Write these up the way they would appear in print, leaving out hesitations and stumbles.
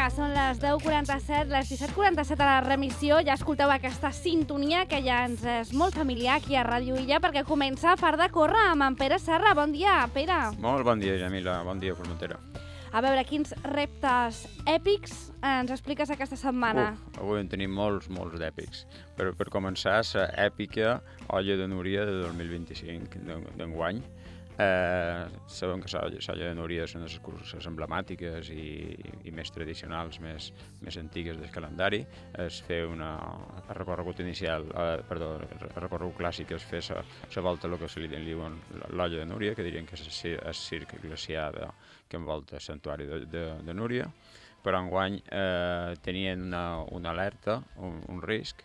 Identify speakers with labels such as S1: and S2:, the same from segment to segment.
S1: Vinga, són les 10:47, les 17:47 a la remissió. Ja escolteu aquesta sintonia que ja ens és molt familiar aquí a Ràdio Illa perquè comença Far de Córrer amb en Pere Serra. Bon dia, Pere.
S2: Molt bon dia, Jamila. Bon dia, Formentera.
S1: A veure, quins reptes èpics ens expliques aquesta setmana?
S2: Avui en tenim molts d'èpics. Per començar, la èpica Olla de Núria de 2025, d'enguany. Sabem que l'Olla de Núria són les curses emblemàtiques i més tradicionals, més antigues del calendari. Es fer el recorregut inicial, el recorregut clàssic es fer la volta, el que se li diuen l'Olla de Núria, que dirien que és el circ glaciar que envolta el santuari de Núria. Però enguany tenien una alerta, un risc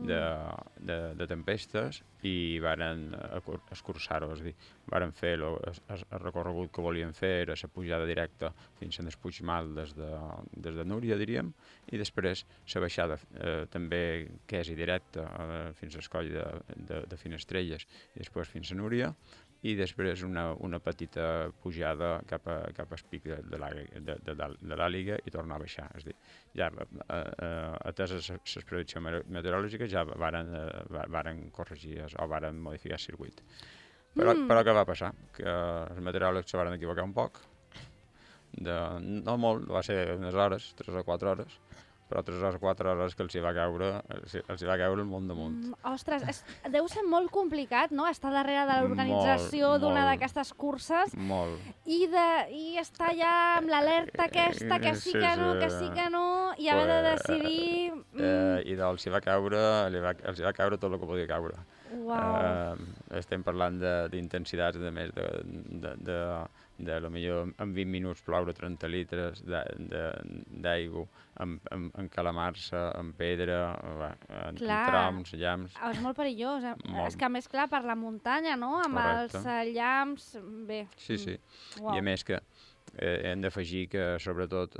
S2: de tempestes i varen escurçar-ho, és a dir, varen fer el recorregut que volien fer, era la pujada directa fins a Puigmal des de Núria, diríem, i després la baixada també quasi directa fins al coll de Finestrelles i després fins a Núria, i després una petita pujada cap al pic de l'Àliga i tornar a baixar. És a dir, ja ateses les prediccions meteorològiques ja varen corregir o varen modificar el circuit. Però què va passar? Que els meteoròlegs se varen equivocar un poc, no molt, va ser unes hores, 3 o 4 hores, però 3 o 4 hores que els hi va caure el món damunt.
S1: Ostres, deu ser molt complicat, no?, estar darrere de l'organització d'una d'aquestes curses i estar ja amb l'alerta aquesta, que sí que no, i haver de decidir...
S2: I els hi va caure tot el que podia caure. Estem parlant d'intensitats de més de millor en 20 minuts ploure 30 litres d'aigua, en calamar-se, en pedra, en trams, llamps...
S1: És molt perillós. És que a més, clar, per la muntanya, no?, amb els llamps... Bé.
S2: Sí. I a més que hem d'afegir que, sobretot,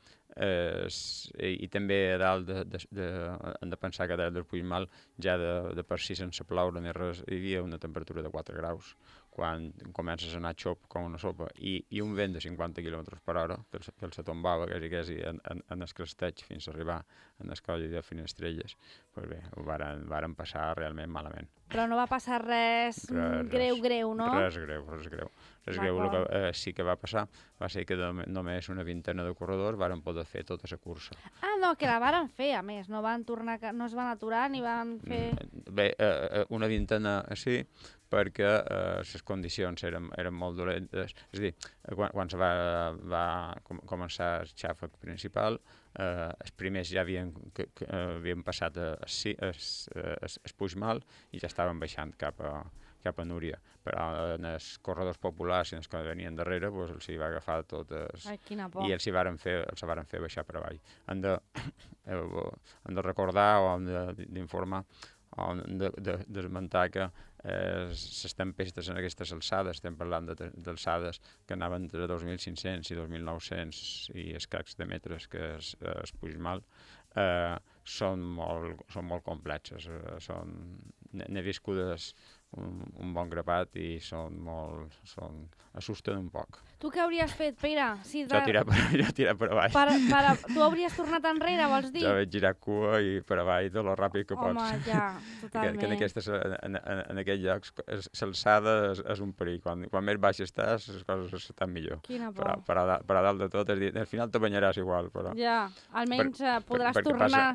S2: i també a dalt hem de pensar que a dalt del Puigmal ja de per si sense ploure ni res hi havia una temperatura de 4 graus quan comences a anar xop com una sopa i un vent de 50 km per hora que el se tombava quasi en el cresteig fins a arribar en el coll de Finestrelles. Pues bé, ho varen passar realment malament.
S1: Però no va passar res greu, no?
S2: Res greu. El que sí que va passar va ser que només una vintena de corredors varen poder fer tota la cursa.
S1: No, que la varen fer, a més. No es van aturar ni van fer...
S2: Bé, una vintena sí, perquè les condicions eren molt dolentes. És a dir, quan se va començar el xàfec principal, els primers ja havien passat el Puigmal i ja estaven baixant cap a Núria, però en els corredors populars i els que venien darrere els hi va agafar totes i els varen fer baixar per avall. Hem de recordar o hem d'informar o d'esmentar que les tempestes en aquestes alçades, estem parlant d'alçades que anaven entre 2.500 i 2.900 i escacs de metres, que és el Puigmal, són molt complexes. N'he viscudes un bon grapat i assusten un poc.
S1: Tu què hauries fet, Pere?
S2: Jo tirar per avall.
S1: Tu hauries tornat enrere, vols dir?
S2: Jo vaig girar cua i per avall tot el ràpid que pots.
S1: Home, ja, totalment.
S2: Que en aquests llocs l'alçada és un perill. Quan més baix estàs, les coses estan millor.
S1: Quina por.
S2: Per a dalt de tot, és dir, al final te banyaràs igual. Però...
S1: Ja, almenys podràs tornar...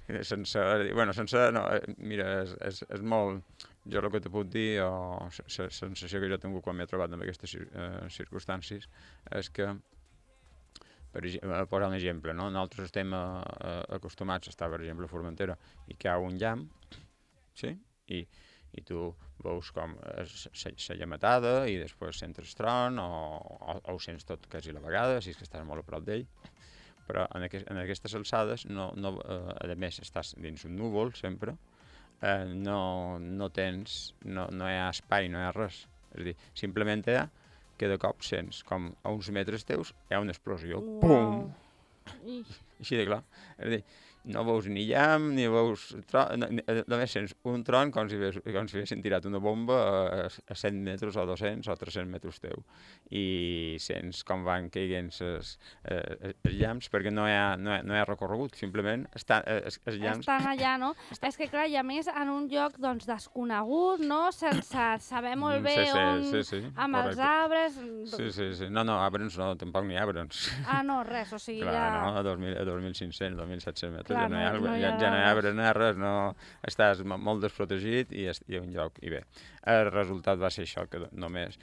S2: Mira, és molt... Jo el que te puc dir, o la sensació que jo he tingut quan m'he trobat en aquestes circumstàncies, és que, per posar un exemple, no? Nosaltres estem acostumats a estar, per exemple, a Formentera, i que hi ha un llamp, sí? I tu veus com la llamatada i després sents el tron o ho sents tot quasi a la vegada, si és que estàs molt a prop d'ell. Però en aquestes alçades, a més, estàs dins un núvol sempre, no hi ha espai, no hi ha res. És a dir, simplement hi ha que de cop sents com a uns metres teus hi ha una explosió. Pum! així de clar. És a dir, no veus ni llamp, ni veus... Només sents un tron com si haguessin tirat una bomba a 100 metres o 200 o 300 metres teu. I sents com van caient els llamps perquè no hi ha recorregut, simplement els llamps...
S1: Estan allà, no? És que, clar, i a més en un lloc doncs, desconegut, no? Sense saber molt bé on... amb els arbres...
S2: Sí. No, arbres no, tampoc n'hi ha arbres.
S1: No, res, o sigui,
S2: clar,
S1: ja...
S2: no, a 2.500, 2.700 metres.
S1: Clar,
S2: ja no hi ha arbres, no estàs molt desprotegit i un lloc. I bé, el resultat va ser això, que només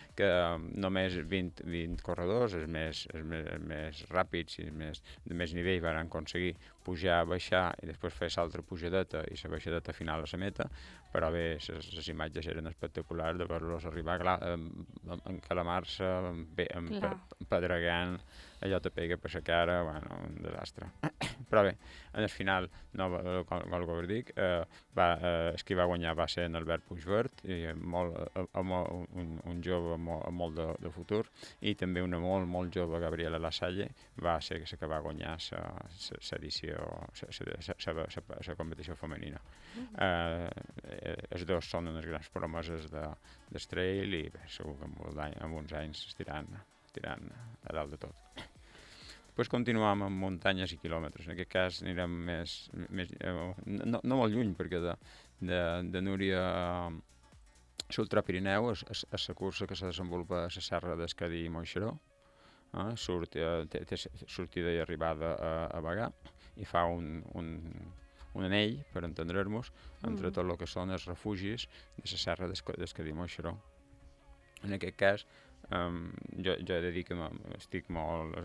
S2: 20 corredors, els més ràpids i de més nivell van aconseguir pujar, baixar i després fer l'altra pujadeta i la baixadeta final a la meta, però bé, les imatges eren espectaculars de veure-los arribar, clar, encalamar-se, pedregant, allò te pega per la cara, bueno, un desastre. Però bé, en el final, com us dic, el qui va guanyar va ser en Albert Puigvert, un jove amb molt de futur, i també una molt jove, Gabriela Lasalle, va ser la que va guanyar la competició femenina. Els dos són unes grans promeses del trail i bé, segur que en uns anys es tiraran a dalt de tot. Després continuam amb muntanyes i quilòmetres. En aquest cas anirem no molt lluny, perquè de Núria a l'Ultra Pirineu és la cursa que se desenvolupa a la serra d'Escadí i Moixeró. Té sortida i arribada a Bagà i fa un anell, per entendre-nos, entre tot el que són els refugis de la serra d'Escadí i Moixeró. En aquest cas, jo he de dir que estic molt...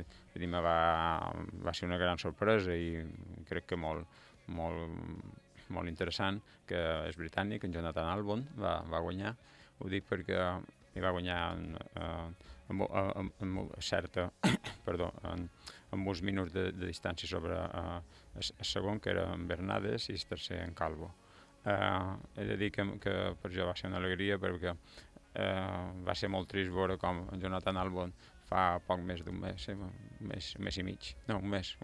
S2: Va ser una gran sorpresa i crec que molt interessant que el britànic, en Jonathan Albon, va guanyar. Ho dic perquè va guanyar amb uns minuts de distància sobre el segon, que era en Bernades, i el tercer en Calvo. He de dir que per jo va ser una alegria perquè va ser molt trist veure com en Jonathan Albon fa poc més d'un mes, un mes i mig, no, un mes,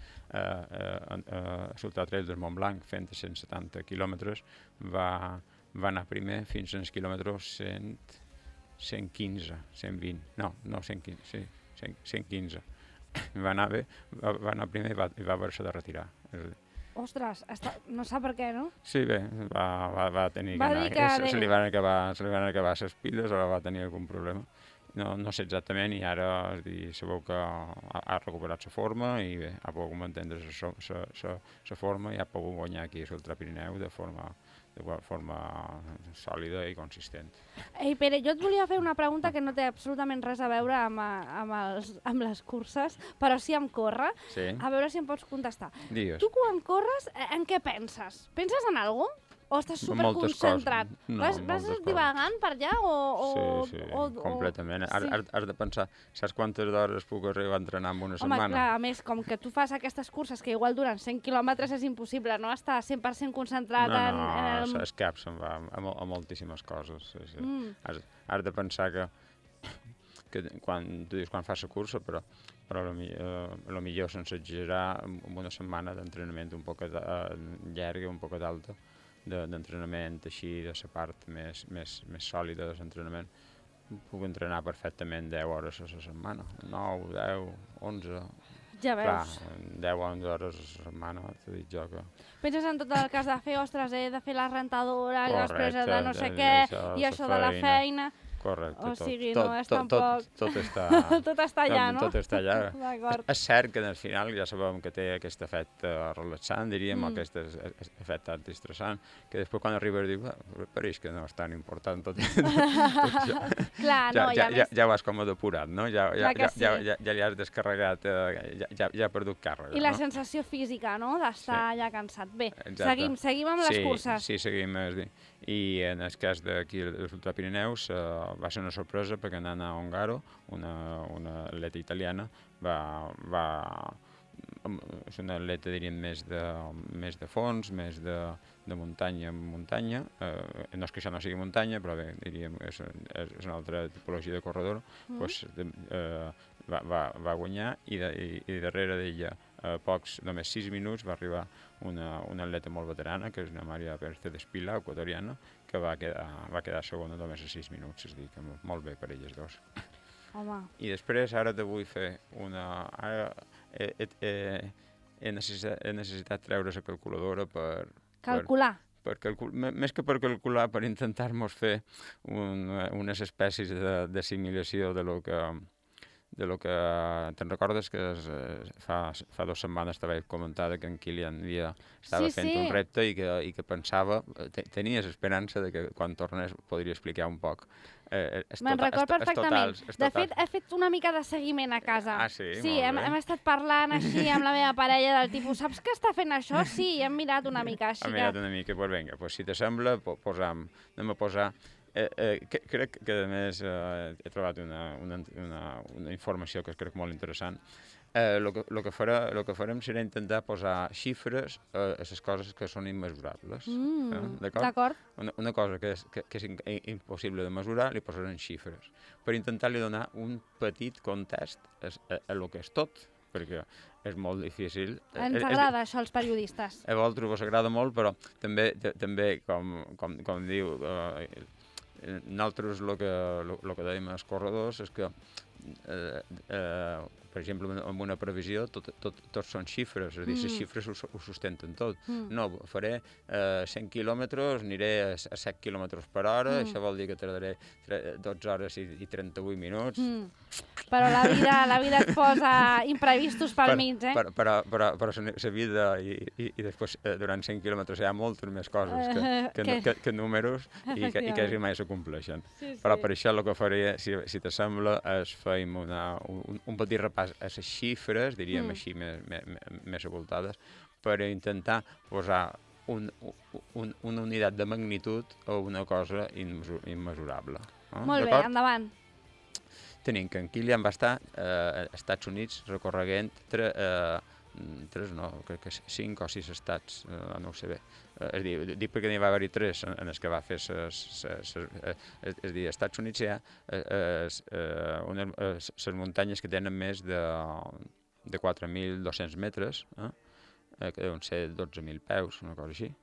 S2: a l'Ultra Trail del Montblanc, fent 170 quilòmetres, va anar primer fins als quilòmetres 115, 120, no 115, sí, 115. Va anar bé, va anar primer i va haver-se de retirar.
S1: Ostres, no sap per què, no?
S2: Sí, bé, va tenir que anar. Se li van acabar les piles o va tenir algun problema. No sé exactament, i ara sabeu que ha recuperat la forma i bé, ha pogut mantenir la forma i ha pogut guanyar aquí a l'Ultra Pirineu de forma sòlida i consistent.
S1: Ei, Pere, jo et volia fer una pregunta que no té absolutament res a veure amb les curses, però sí amb córrer.
S2: Sí.
S1: A veure si em pots contestar.
S2: Digues.
S1: Tu quan corres, en què penses? Penses en alguna cosa? O estàs superconcentrat? Vas divagant per allà
S2: Sí, completament. Has de pensar, saps quantes hores puc arribar a entrenar en una setmana?
S1: Home, clar, a més, com que tu fas aquestes curses que igual duren 100 quilòmetres, és impossible, no? Estar 100% concentrat en el...
S2: No, el cap se'n va a moltíssimes coses. Sí. Has de pensar que quan tu dius quan fas la cursa, però millor sense exagerar, amb una setmana d'entrenament un poc llarga, un poc alta, d'entrenament així, de la part més sòlida de l'entrenament, puc entrenar perfectament 10 hores a la setmana, 9, 10, 11...
S1: Ja veus.
S2: Clar, 10 o 11 hores a la setmana, t'he dit jo que...
S1: Penses en tot el cas de fer, ostres, de fer la rentadora, després de no sé què, i això de la feina...
S2: Correcte,
S1: o sigui, no és tampoc...
S2: Tot està
S1: allà, no?
S2: Tot està allà.
S1: D'acord.
S2: És cert que al final ja sabem que té aquest efecte relaxant, diríem, aquest efecte antistressant, que després quan arribes dius, pareix que no és tan important tot això.
S1: Clar, no,
S2: ja vas com a depurat, no? Ja li has descarregat, ja ha perdut càrrega.
S1: I la sensació física, no?, d'estar allà cansat. Bé, seguim amb les curses.
S2: Sí, seguim. I en el cas d'aquí, dels Ultra Pirineus, va ser una sorpresa perquè Nana Ongaro, una atleta italiana, és una atleta, diríem, més de fons, més de muntanya en muntanya. No és que això no sigui muntanya, però bé, diríem, és una altra tipologia de corredor. Va guanyar i darrere d'ella només 6 minuts, va arribar una atleta molt veterana, que és una Maria Pérez de Espila, equatoriana, que va quedar segona només a 6 minuts, és a dir, que molt bé per elles dos.
S1: Home.
S2: I després ara te vull fer una... He necessitat treure la calculadora per...
S1: Calcular.
S2: Més que per calcular, per intentar-nos fer unes espècies d'assimilació de lo que te'n recordes que fa 2 setmanes t'havia comentat que en Kilian estava fent un repte i que pensava, tenies esperança de que quan tornés podria explicar un poc.
S1: Me'n record perfectament. De fet, he fet una mica de seguiment a casa.
S2: Ah, sí?
S1: Sí, hem estat parlant així amb la meva parella del tipus, saps que està fent això? Sí, hem mirat una mica així.
S2: Hem mirat una mica, doncs vinga, si t'assembla, anem a posar... crec que a més he trobat una informació que crec molt interessant. El que farem serà intentar posar xifres a les coses que són immesurables.
S1: D'acord.
S2: Una cosa que és impossible de mesurar, li posarem xifres, per intentar-li donar un petit context a lo que és tot, perquè és molt difícil.
S1: Ens agrada això als periodistes.
S2: A vosaltres us agrada molt, però també com diu... Nosaltres el que dèiem als corredors és que, per exemple, amb una previsió tots són xifres, és a dir, les xifres ho sustenten tot. No, faré 100 quilòmetres, aniré a 7 quilòmetres per hora, això vol dir que tardaré 12 hores i 38 minuts.
S1: Però la vida et posa imprevistos pel mig, eh?
S2: Però la vida i després durant 100 quilòmetres hi ha moltes més coses que números i quasi mai s'acompleixen. Però per això el que faria, si t'assembla, és feim un petit repàs a les xifres, diríem així, més avoltades, per intentar posar una unitat de magnitud a una cosa immesurable.
S1: Molt bé, endavant.
S2: Tenim que en Kilian va estar als Estats Units recorreguent crec que 5 o 6 estats, no ho sé bé. És a dir, dic perquè n'hi va haver-hi 3 en els que va fer és a dir, als Estats Units hi ha les muntanyes que tenen més de 4.200 metres, que deuen ser 12.000 peus, una cosa així.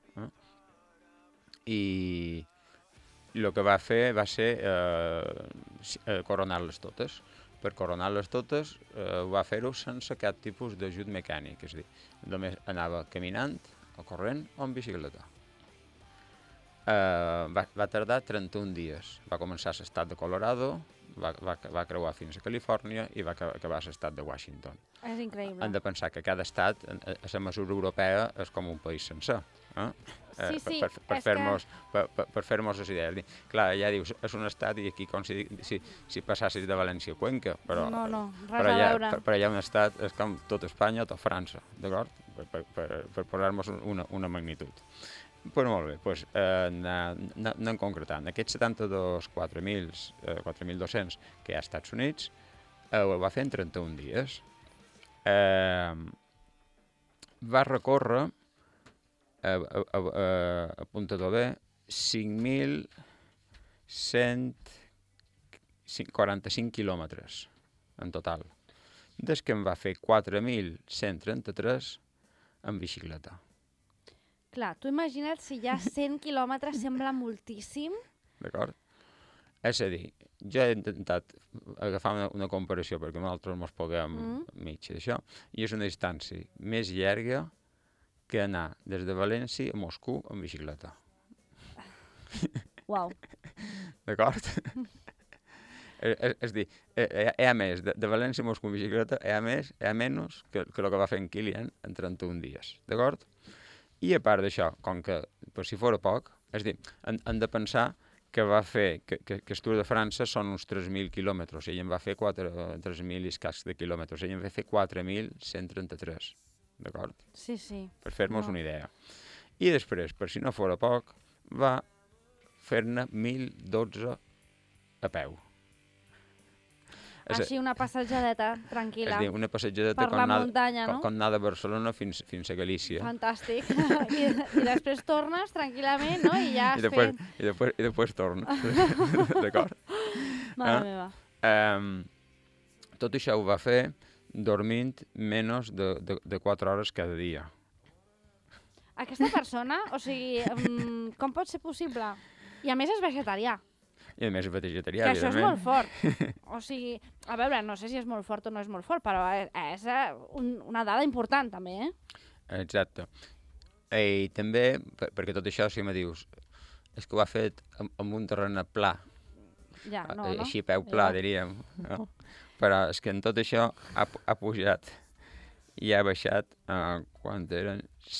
S2: I el que va fer va ser coronar-les totes. Per coronar-les totes va fer-ho sense cap tipus d'ajut mecànic, és a dir, només anava caminant, o corrent o en bicicleta. Va tardar 31 dies. Va començar a l'estat de Colorado, va creuar fins a Califòrnia i va acabar a l'estat de Washington.
S1: És increïble.
S2: Hem de pensar que cada estat, a la mesura europea, és com un país sencer. Per fer-nos les idees. Clar, ja dius, és un estat i aquí com si passassis de València a Cuenca, però allà un estat és com tot Espanya o tot França, d'acord? Per posar-nos una magnitud. Però molt bé, doncs anem concretant. Aquests 72 4.200 que hi ha als Estats Units ho va fer en 31 dies. Va recórrer a Punta d'Obé 5.145 quilòmetres en total, des que en va fer 4.133 en bicicleta.
S1: Clar, tu imagina't si ja 100 quilòmetres sembla moltíssim.
S2: D'acord? És a dir, jo he intentat agafar una comparació perquè nosaltres ens puguem mig d'això, i és una distància més llarga que anar des de València a Moscou en bicicleta.
S1: Uau.
S2: D'acord? És a dir, hi ha més, de València a Moscou en bicicleta, hi ha menys que el que va fer en Kilian en 31 dies. D'acord? I a part d'això, com que, per si fora poc, és a dir, hem de pensar que va fer, que el Tour de França són uns 3.000 quilòmetres, ell en va fer 3.000 i escacs de quilòmetres, ell en va fer 4.133, d'acord?
S1: Sí, sí.
S2: Per fer-nos una idea. I després, per si no fora poc, va fer-ne 1.012 a peu.
S1: Així una passejadeta tranquil·la.
S2: És a dir, una passejadeta
S1: per la muntanya, no?
S2: Com anar de Barcelona fins a Galícia.
S1: Fantàstic. I després tornes tranquil·lament, no? I ja has fet...
S2: I després tornes. D'acord?
S1: Mare meva.
S2: Tot això ho va fer dormint menys de 4 hores cada dia.
S1: Aquesta persona, o sigui, com pot ser possible? I a més és vegetarià.
S2: I a més és vegetarià,
S1: que això és molt fort. O sigui, a veure, no sé si és molt fort o no és molt fort, però és una dada important, també,
S2: Exacte. I també, perquè tot això, si me dius, és que ho ha fet amb un terreny pla.
S1: Ja, no?
S2: Així, peu pla, diríem. No? Però és que en tot això ha pujat i ha baixat, quan eren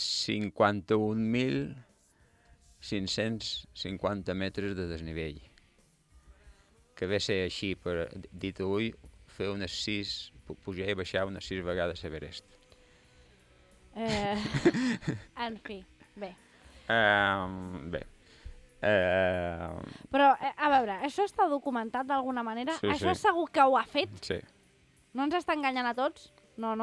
S2: 51.550 metres de desnivell. Que ve a ser així, per dit avui, fer pujar i baixar unes 6 vegades l'Everest.
S1: En fi, bé.
S2: Bé.
S1: Però, a veure, això està documentat d'alguna manera?
S2: Sí,
S1: això segur que ho ha fet?
S2: Sí.
S1: No ens està enganyant a tots? No.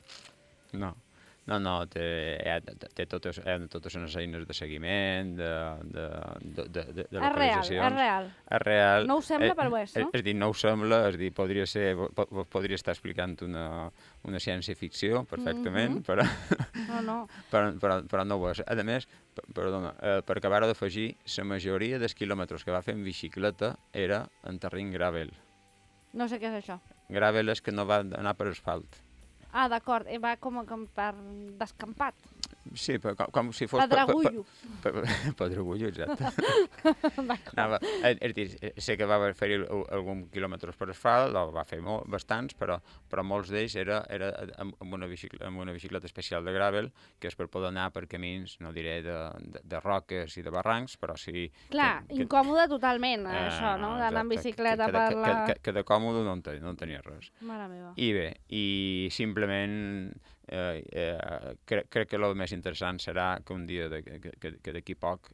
S2: No, té totes les eines de seguiment, de localitzacions.
S1: És real.
S2: És real.
S1: No ho sembla, però ho és, no?
S2: És dir, no ho sembla, és dir, podria estar explicant una ciència-ficció, perfectament, però no ho és. A més, perdona, per acabar d'afegir, la majoria dels quilòmetres que va fer en bicicleta era en terreny gravel.
S1: No sé què és això.
S2: Gravel és que no va anar per asfalt.
S1: Ah, d'acord, va com per descampat.
S2: Sí, com si fos...
S1: Pedregullo.
S2: Pedregullo, exacte. D'acord. És dir, sé que va fer alguns quilòmetres per asfalt, o va fer bastants, però molts d'ells era amb una bicicleta especial de gravel, que és per poder anar per camins, no diré de roques i de barrancs, però sí...
S1: Clar, incòmode totalment, això, no? D'anar amb bicicleta per la...
S2: Que de còmode no en tenia res.
S1: Mare meva.
S2: I bé, i simplement... crec que el més interessant serà que un dia que d'aquí poc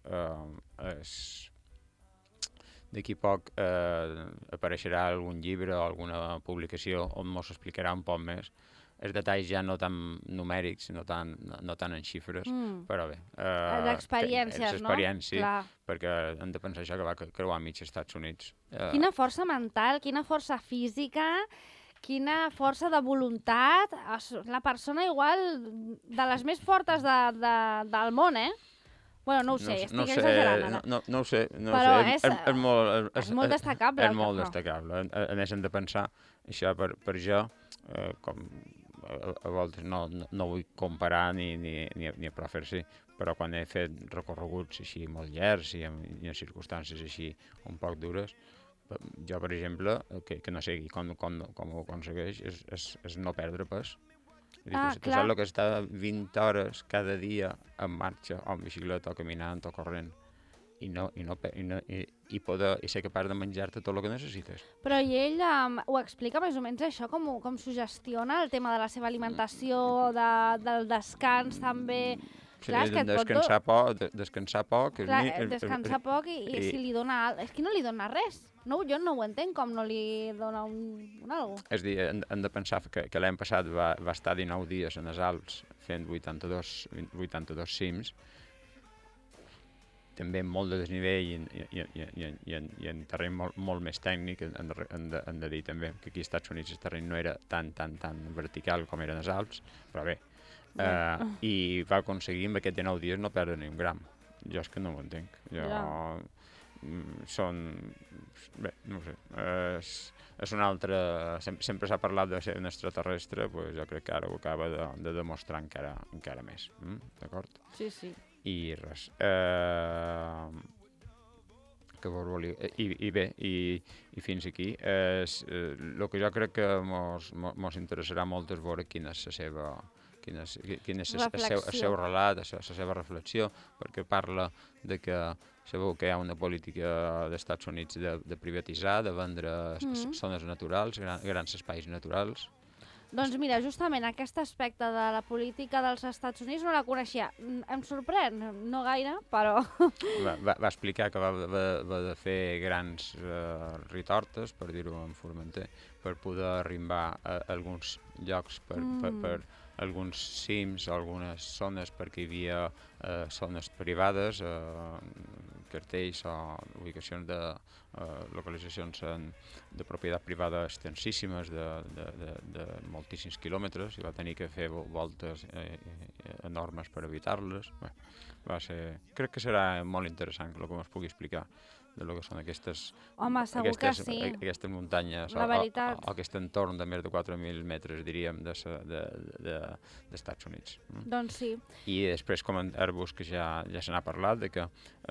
S2: apareixerà algun llibre o alguna publicació on ens explicarà un poc més els detalls ja no tan numèrics, no tant en xifres, però bé.
S1: D'experiències, no?
S2: Experiència, perquè hem de pensar això que va creuar mig als Estats Units.
S1: Quina força mental, quina força física... Quina força de voluntat. La persona igual de les més fortes del món, Bueno, no ho sé, estic exagerant ara.
S2: No ho sé,
S1: però
S2: és
S1: molt destacable.
S2: És molt destacable. A més, hem de pensar, això per jo, com a voltes no vull comparar ni a prou fer-s'hi, però quan he fet recorreguts així molt llargs i en circumstàncies així un poc dures, jo, per exemple, que no sé com ho aconsegueix, és no perdre pes. Tu saps el que està 20 hores cada dia en marxa, o en bicicleta, o caminant, o corrent, i ser capaç de menjar-te tot el que necessites.
S1: Però ell ho explica més o menys això, com suggestiona el tema de la seva alimentació, del descans també...
S2: Sí, descansar poc.
S1: Clar, descansar poc i si li dona... És que no li dona res. No, jo no ho entenc, com no li dona un algo.
S2: És a dir, hem de pensar que l'any passat va estar 19 dies en els Alps fent 82 cims, també molt de desnivell i en terreny molt més tècnic, hem de dir també que aquí als Estats Units el terreny no era tan vertical com eren els Alps, però bé, i va aconseguir en aquests 19 dies no perdre ni un gram. Jo és que no ho entenc. Bé, no ho sé. És un altre... Sempre s'ha parlat de ser un extraterrestre, doncs jo crec que ara ho acaba de demostrar encara més. D'acord?
S1: Sí.
S2: I res. I bé, i fins aquí. El que jo crec que mos interessarà molt és veure quin és el seu relat, la seva reflexió, perquè parla de que sabeu que hi ha una política dels Estats Units de privatitzar, de vendre zones naturals, grans espais naturals.
S1: Doncs mira, justament aquest aspecte de la política dels Estats Units no la coneixia. Em sorprèn, no gaire, però...
S2: Va explicar que va de fer grans ritortes, per dir-ho en formenter, per poder arrimbar a alguns llocs per alguns cims, algunes zones perquè hi havia zones privades, cartells o ubicacions de localitzacions de propietat privada extensíssimes de moltíssims quilòmetres i va tenir que fer voltes enormes per evitar-les. Crec que serà molt interessant el que us pugui explicar de lo que són aquestes muntanyes o aquest entorn de més de 4.000 metres, diríem, d'Estats Units.
S1: Doncs sí.
S2: I després comentar-vos que ja se n'ha parlat de que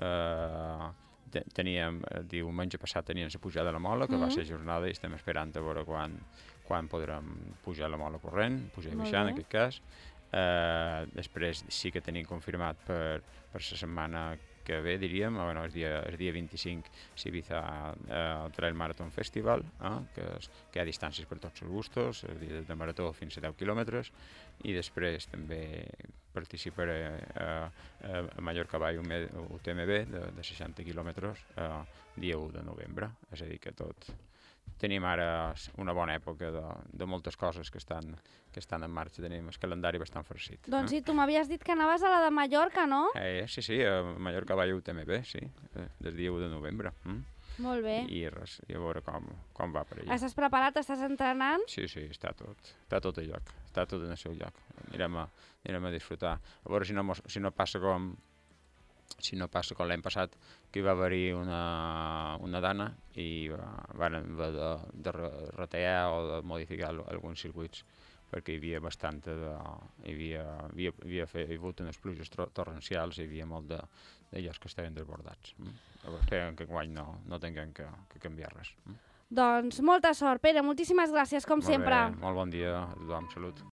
S2: diumenge passat teníem la pujada de la Mola, que va ser jornada i estem esperant a veure quan podrem pujar la Mola corrent, pujar i baixar en aquest cas. Després sí que tenim confirmat per la setmana que ve, diríem, el dia 25 s'Ibiza Trail Marathon Festival, que hi ha distàncies per tots els gustos, el dia de marató fins a 10 quilòmetres, i després també participaré a Mallorca Vall UTMB de 60 quilòmetres dia 1 de novembre, és a dir que tot tenim ara una bona època de moltes coses que estan en marxa, tenim el calendari bastant farcit.
S1: Doncs sí, tu m'havies dit que anaves a la de Mallorca, no?
S2: Sí, a Mallorca Vall UTMB, sí, des dia 1 de novembre.
S1: Molt bé.
S2: I res, i a veure com va per allà.
S1: Estàs preparat? Estàs entrenant?
S2: Sí, està tot a lloc, està tot en el seu lloc. Anirem a disfrutar. A veure si no passa com l'any passat, que hi va haver-hi una dana i van haver de retallar o de modificar alguns circuits perquè hi havia hi havia hagut unes pluges torrencials i hi havia molt de llocs que estaven desbordats. Esperem que enguany no tinguem que canviar res.
S1: Doncs molta sort, Pere, moltíssimes gràcies, com sempre.
S2: Molt bon dia a tothom, salut.